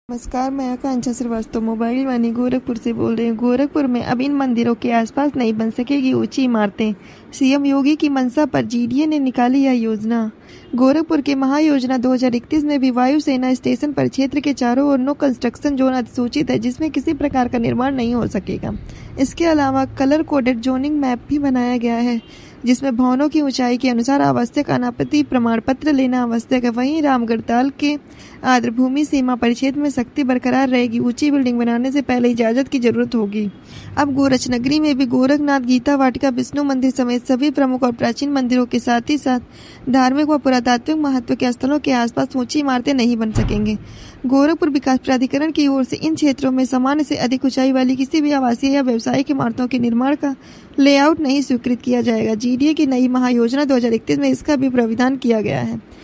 नमस्कार, मैं आकांक्षा श्रीवास्तव मोबाइल वानी गोरखपुर से बोल रही हूँ। गोरखपुर में अब इन मंदिरों के आसपास नहीं बन सकेगी ऊंची इमारतें। सीएम योगी की मंशा पर जीडीए ने निकाली यह योजना। गोरखपुर के महायोजना 2031 में भी वायुसेना स्टेशन पर क्षेत्र के चारों ओर नो कंस्ट्रक्शन जोन अधिसूचित है, जिसमें किसी प्रकार का निर्माण नहीं हो सकेगा। इसके अलावा कलर कोडेड जोनिंग मैप भी बनाया गया है, जिसमें भवनों की ऊंचाई के अनुसार आवश्यक अनापत्ति प्रमाण पत्र लेना आवश्यक है। वहीं रामगढ़ताल के आर्द्रभूमि सीमा परिक्षेत्र में सख्ती बरकरार रहेगी। ऊंची बिल्डिंग बनाने से पहले इजाजत की जरूरत होगी। अब गोरच नगरी में भी गोरखनाथ, गीता वाटिका, विष्णु मंदिर समेत सभी प्रमुख और प्राचीन मंदिरों के साथ ही साथ धार्मिक व पुरातात्विक महत्व के स्थलों के आसपास ऊंची इमारतें नहीं बन सकेंगे। गोरखपुर विकास प्राधिकरण की ओर से इन क्षेत्रों में सामान्य से अधिक ऊंचाई वाली किसी भी आवासीय या व्यावसायिक इमारतों के निर्माण का लेआउट नहीं स्वीकृत किया जाएगा। जीडीए की नई महायोजना 2031 में इसका भी प्रावधान किया गया है।